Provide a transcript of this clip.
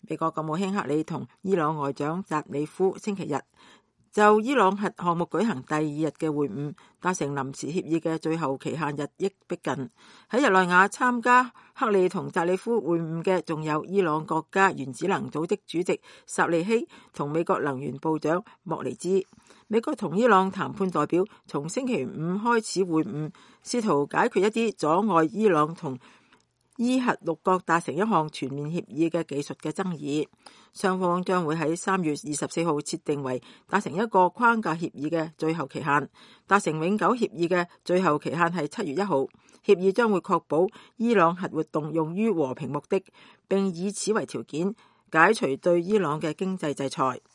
美國國務卿克里同伊朗外長扎里夫星期日就伊朗核項目舉行第二日嘅會晤，達成臨時協議嘅最後期限日益逼近。喺日內瓦參加克里同扎里夫會晤嘅仲有伊朗國家原子能組織主席薩利希同美國能源部長莫尼茲。美國同伊朗談判代表從星期五開始會晤，試圖解決一啲阻礙伊朗同伊核六國達成一項全面協議嘅技術嘅爭議。雙方將會喺3月24號設定為達成一個框架協議嘅最後期限，達成永久協議嘅最後期限係7月1號。協議將會確保伊朗核活動用於和平目的，並以此為條件解除對伊朗嘅經濟制裁。